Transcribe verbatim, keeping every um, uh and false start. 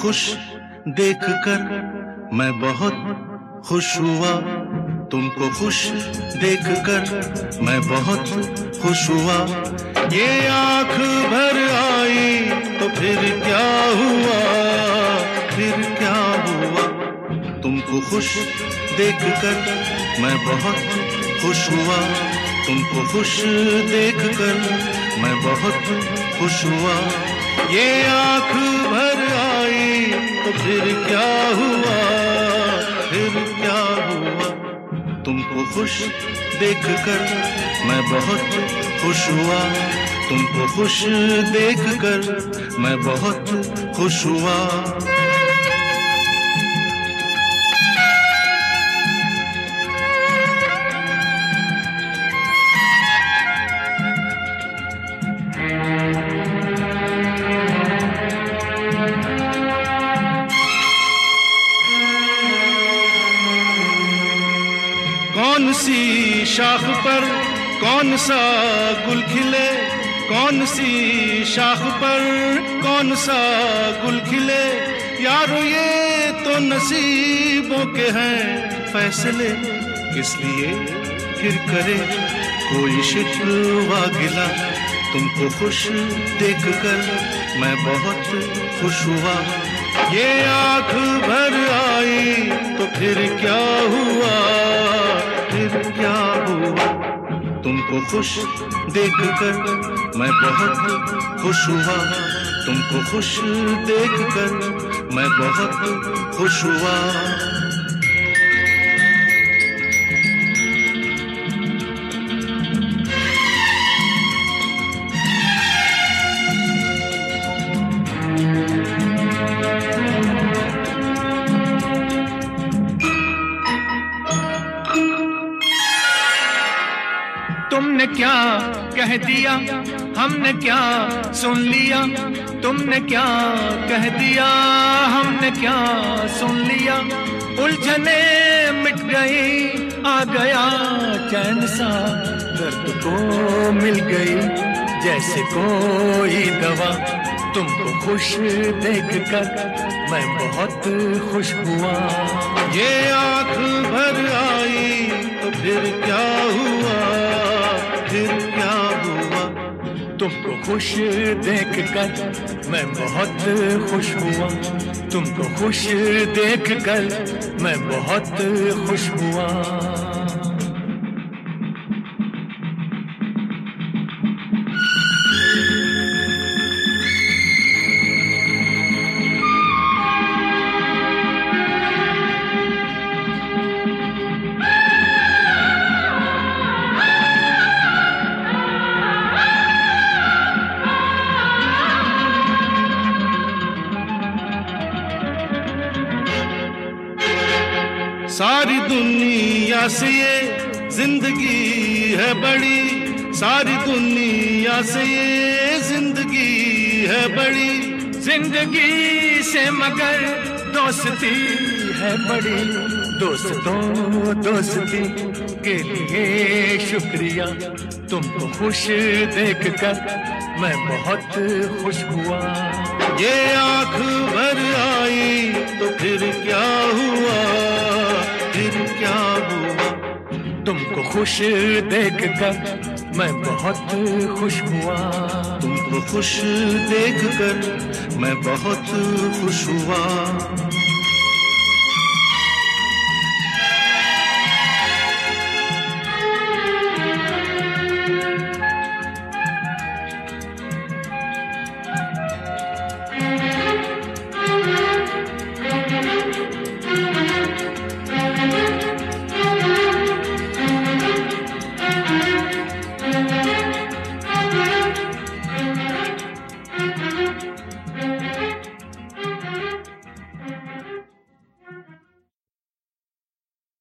खुश देखकर मैं बहुत खुश हुआ, तुमको खुश देखकर मैं बहुत खुश हुआ। ये आँख भर आई तो फिर क्या हुआ, फिर क्या हुआ। तुमको खुश देखकर मैं बहुत खुश हुआ, तुमको खुश देखकर मैं बहुत खुश हुआ। ये आँख भर आई तो फिर क्या हुआ, फिर क्या हुआ। तुमको खुश देखकर मैं बहुत खुश हुआ, तुमको खुश देखकर मैं बहुत खुश हुआ। कौन सी शाख पर कौन सा गुल खिले, कौन सी शाख पर कौन सा गुल खिले। यारो ये तो नसीबों के हैं फैसले, किस लिए फिर करे कोई शिकवा गिला। तुमको खुश देखकर मैं बहुत खुश हुआ। ये आँख भर आई तो फिर क्या हुआ, फिर क्या हुआ। तुमको खुश देखकर मैं बहुत खुश हुआ, तुमको खुश देखकर मैं बहुत खुश हुआ। तुमने क्या कह दिया हमने क्या सुन लिया, तुमने क्या कह दिया हमने क्या सुन लिया। उलझने मिट गई आ गया चैन सा, दर्द को मिल गई जैसे कोई दवा। तुमको खुश देखकर मैं बहुत खुश हुआ। ये आँख भर आई तो फिर क्या हुआ, फिर क्या हुआ। तुमको खुश देखकर मैं बहुत खुश हुआ, तुमको खुश देखकर मैं बहुत खुश हुआ। सारी दुनिया से ये जिंदगी है बड़ी, सारी दुनिया से ये जिंदगी है बड़ी। जिंदगी से मगर दोस्ती है बड़ी, दोस्तों दोस्ती के लिए शुक्रिया। तुमको खुश देखकर मैं बहुत खुश हुआ। ये आँख भर आई तो फिर क्या हुआ, फिर क्या हुआ। तुमको खुश देखकर मैं बहुत खुश हुआ, तुमको खुश देखकर मैं बहुत खुश हुआ।